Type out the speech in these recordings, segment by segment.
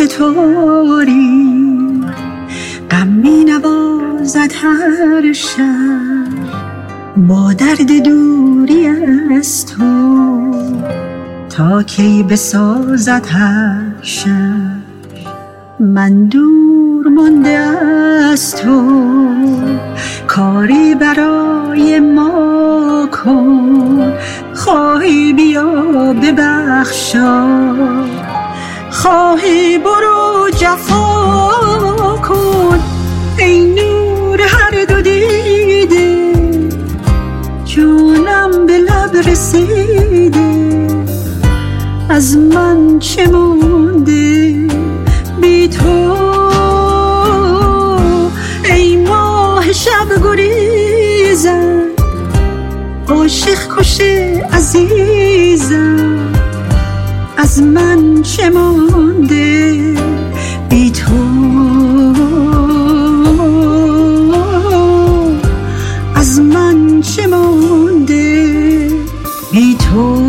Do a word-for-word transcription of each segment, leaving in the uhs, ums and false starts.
ستاری، غم می نوازد هر شب با درد دوری از تو. تا کی بسازد هر شب من دور مانده از تو. کاری برای ما کن، خواهی بیا ببخشا، خواهی برو جفا کن. ای نور هر دو دیده، جونم به لب رسیده، از من چه مونده بی تو. ای ماه شب گریزم، عاشق کشه عزیزم، از من چه مونده بی تو. از من چه مونده بی تو.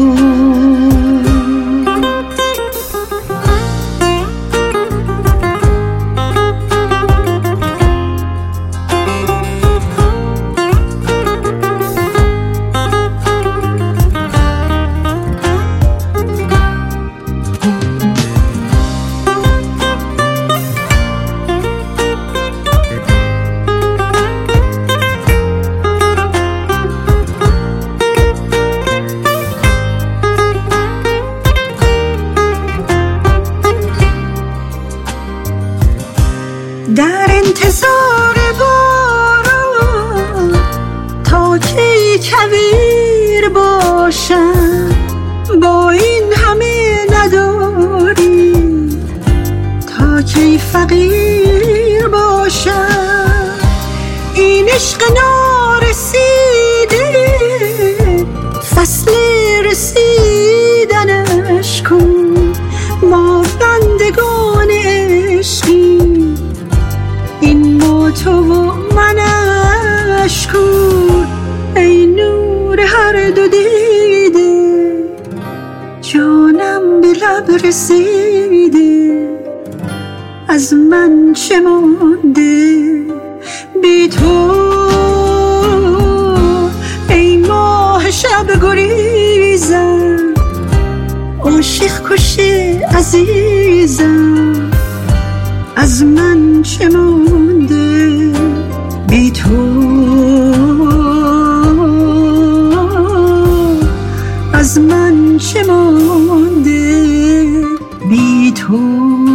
در انتظار باران تا کی کویر باشم، با این همه نداری تا کی فقیر باشم. این عشق نارسیده فصل رسیدنش کن. ما بندگان عشقی، این ما تو و منش کن. ای نور هر دو دیده، جانم به لب رسیده، از من چه مونده بی تو. ای ماه شب گریزم، عاشق کشه عزیزم، از من چه مونده بی تو. از من چه مونده بی تو.